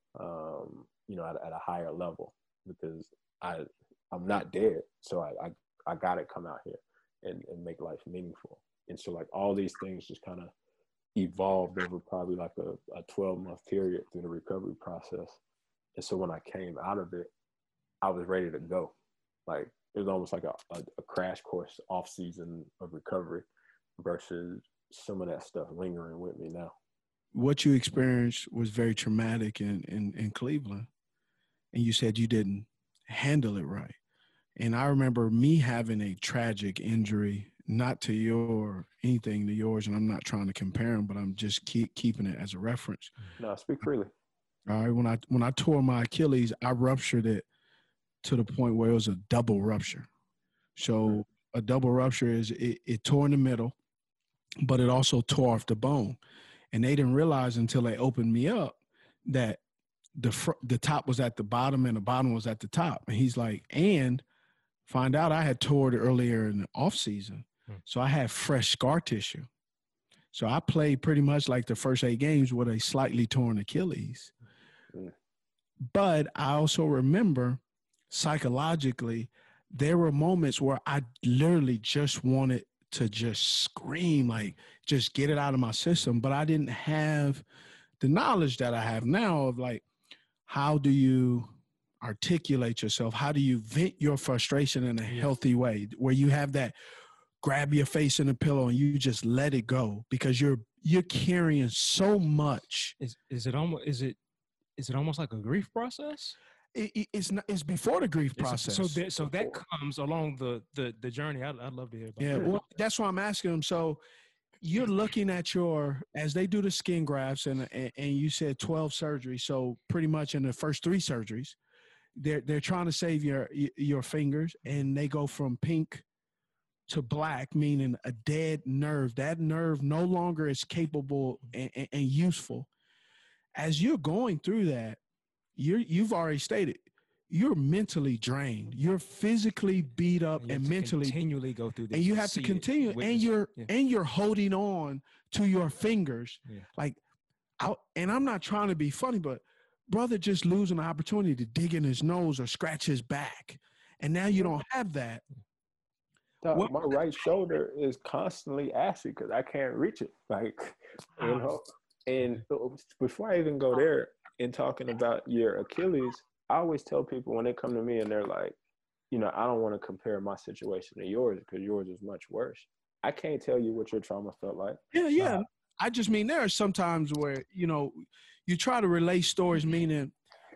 at a higher level, because I'm not dead. So I got to come out here and make life meaningful. And so like all these things just kind of evolved over probably like a 12-month period through the recovery process. And so when I came out of it, I was ready to go. Like it was almost like a crash course off season of recovery versus some of that stuff lingering with me now. What you experienced was very traumatic in Cleveland, and you said you didn't handle it right. And I remember me having a tragic injury, not to anything to yours, and I'm not trying to compare them, but I'm just keeping it as a reference. No, speak freely. All right, when I tore my Achilles, I ruptured it to the point where it was a double rupture. So a double rupture is it tore in the middle, but it also tore off the bone. And they didn't realize until they opened me up that the top was at the bottom and the bottom was at the top. And he's like, and find out I had tore it earlier in the off season. So I had fresh scar tissue. So I played pretty much like the first 8 games with a slightly torn Achilles. But I also remember psychologically, there were moments where I literally just wanted to just scream, like just get it out of my system. But I didn't have the knowledge that I have now of like, how do you articulate yourself? How do you vent your frustration in a healthy way where you have that grab your face in a pillow and you just let it go, because you're carrying so much. Is it almost like a grief process? It's before the grief process. So that comes along the journey. I'd love to hear about that. Yeah, well, that's why I'm asking them. So you're looking at as they do the skin grafts, and you said 12 surgeries. So pretty much in the first 3 surgeries, they're trying to save your fingers, and they go from pink to black, meaning a dead nerve. That nerve no longer is capable and useful. As you're going through that, you've already stated you're mentally drained. You're physically beat up and mentally continually go through this. And you have to continue, and you're holding on to your fingers. Yeah. Like, and I'm not trying to be funny, but brother just losing the opportunity to dig in his nose or scratch his back, and now you don't have that. My right shoulder is constantly acid because I can't reach it. Like, And before I even go there and talking about your Achilles, I always tell people when they come to me and they're like, I don't want to compare my situation to yours because yours is much worse. I can't tell you what your trauma felt like. Yeah. I just mean there are some times where, you try to relate stories, meaning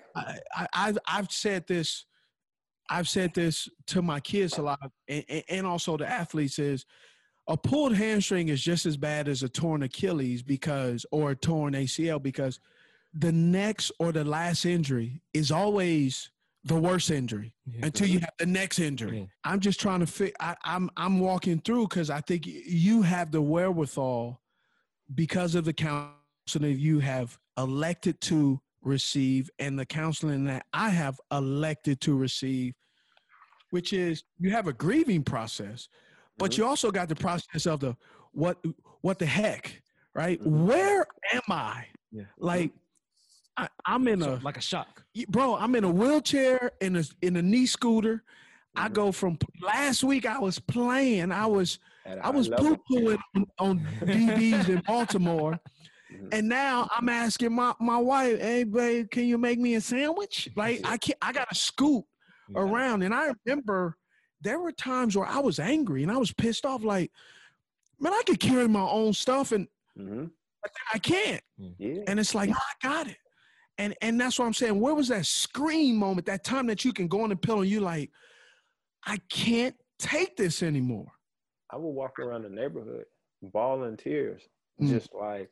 I've said this to my kids a lot, and also the athletes is, a pulled hamstring is just as bad as a torn Achilles or a torn ACL, because the next or the last injury is always the worst injury until you have the next injury. Yeah. I'm just trying to I'm walking through, because I think you have the wherewithal, because of the counseling you have elected to receive and the counseling that I have elected to receive, which is you have a grieving process, but you also got the process of the what the heck, right? Where am I? Yeah. Like, I'm in like a shock, bro. I'm in a wheelchair in a knee scooter. I go from last week I was playing. I was poo-pooing on DBs in Baltimore, and now I'm asking my wife, "Hey, babe, can you make me a sandwich?" Like I got to scoot around, and I remember there were times where I was angry and I was pissed off. Like, man, I could carry my own stuff, and I can't. Yeah. And it's like, no, I got it. And that's what I'm saying. Where was that scream moment, that time that you can go on the pillow and you like, I can't take this anymore? I would walk around the neighborhood, bawling tears, just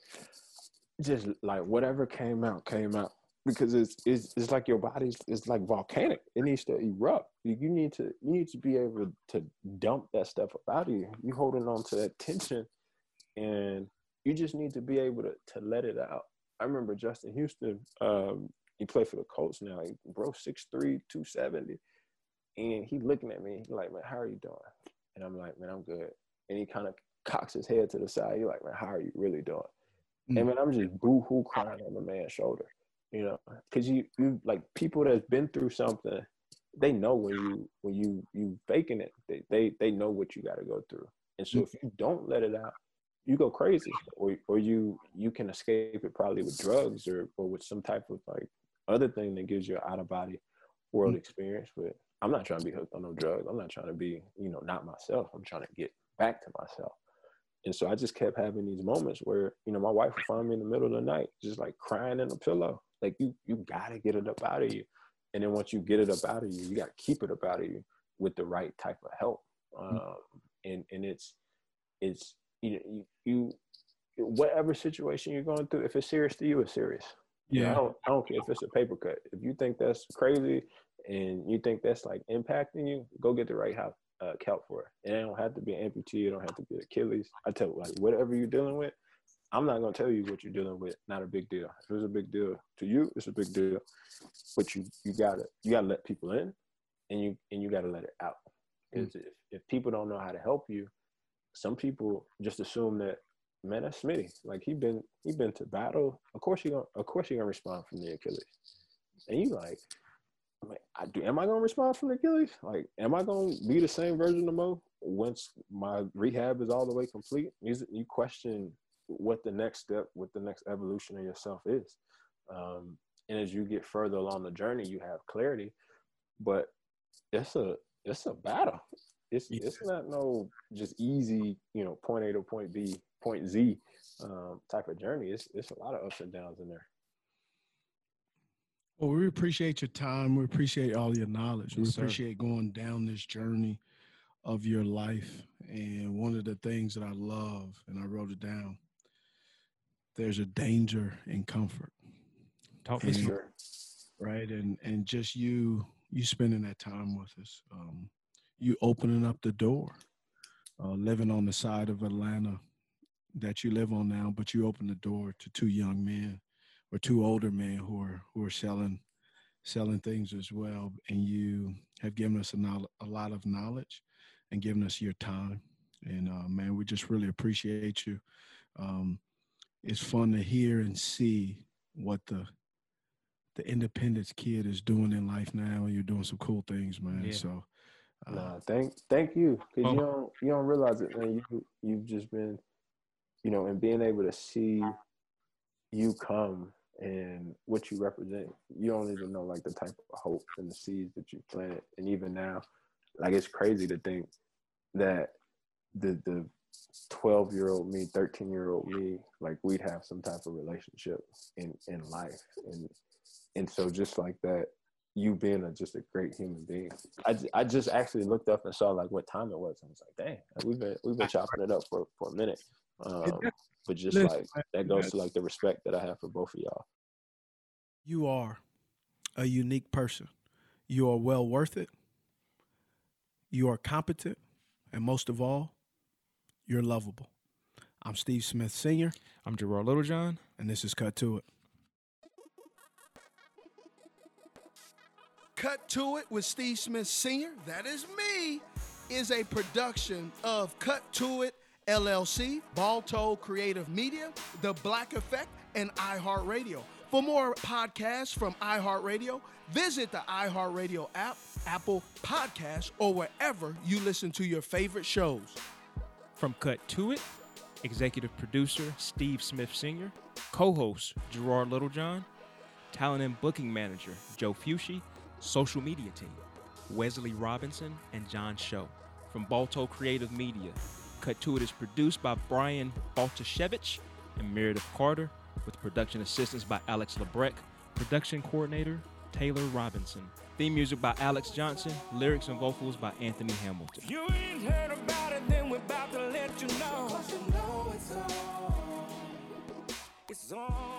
like whatever came out. Because it's like your body is like volcanic. It needs to erupt. You need to be able to dump that stuff up out of you. You holding on to that tension, and you just need to be able to let it out. I remember Justin Houston, he played for the Colts now. He broke 6'3", 270. And he looking at me, he's like, man, how are you doing? And I'm like, man, I'm good. And he kind of cocks his head to the side. He's like, man, how are you really doing? And man, I'm just boo-hoo crying on the man's shoulder, you know? Because you like, people that's been through something, they know when you faking it, they know what you got to go through. And so if you don't let it out, you go crazy, or you can escape it probably with drugs or with some type of like other thing that gives you an out of body world experience. But I'm not trying to be hooked on no drugs. I'm not trying to be, not myself. I'm trying to get back to myself. And so I just kept having these moments where, my wife would find me in the middle of the night, just like crying in a pillow. Like you gotta get it up out of you. And then once you get it up out of you, you gotta keep it up out of you with the right type of help. And it's you whatever situation you're going through, if it's serious to you, it's serious. Yeah. I don't care if it's a paper cut. If you think that's crazy and you think that's like impacting you, go get the right help for it. And it don't have to be an amputee. It don't have to be Achilles. I tell you, like, whatever you're dealing with, I'm not going to tell you what you're dealing with. Not a big deal. If it's a big deal to you, it's a big deal. But you gotta let people in, and you gotta let it out. Because if people don't know how to help you, some people just assume that, man, that's Smitty. Like he been to battle. Of course you're gonna respond from the Achilles. And you like, am I gonna respond from the Achilles? Like, am I gonna be the same version of Mo once my rehab is all the way complete? You question what the next step, what the next evolution of yourself is. And as you get further along the journey, you have clarity. But it's a battle. It's not no just easy, point A to point B, point Z type of journey. It's a lot of ups and downs in there. Well, we appreciate your time. We appreciate all your knowledge. We appreciate going down this journey of your life. And one of the things that I love, and I wrote it down, there's a danger in comfort. Talk for sure. Right. And just you spending that time with us. You opening up the door, living on the side of Atlanta that you live on now, but you open the door to two young men or two older men who are selling things as well. And you have given us a lot of knowledge and given us your time. And man, we just really appreciate you. It's fun to hear and see what the Independence kid is doing in life now. And you're doing some cool things, man. Yeah. So. Thank you, because you don't realize it, man. You've just been, and being able to see you come and what you represent. You don't even know like the type of hope and the seeds that you planted, and even now, like it's crazy to think that the 12-year-old me, 13-year-old me, like we'd have some type of relationship in life, and so just like that, you being just a great human being. I just actually looked up and saw like what time it was. I was like, dang, we've been chopping it up for a minute. But just like that goes to like the respect that I have for both of y'all. You are a unique person. You are well worth it. You are competent. And most of all, you're lovable. I'm Steve Smith Sr. I'm Gerard Littlejohn. And this is Cut to It. Cut to It with Steve Smith Sr., that is me, is a production of Cut to It LLC, Balto Creative Media, The Black Effect, and iHeartRadio. For more podcasts from iHeartRadio, visit the iHeartRadio app, Apple Podcasts, or wherever you listen to your favorite shows. From Cut to It, executive producer Steve Smith Sr., co-host Gerard Littlejohn, talent and booking manager Joe Fucci, social media team Wesley Robinson and John Show. From Balto Creative Media, Cut to It is produced by Brian Baltashevich and Meredith Carter, with production assistance by Alex Lebrecht, production coordinator Taylor Robinson. Theme music by Alex Johnson, lyrics and vocals by Anthony Hamilton. You ain't heard about it, then we're about to let you know. 'Cause you know it's on. It's on.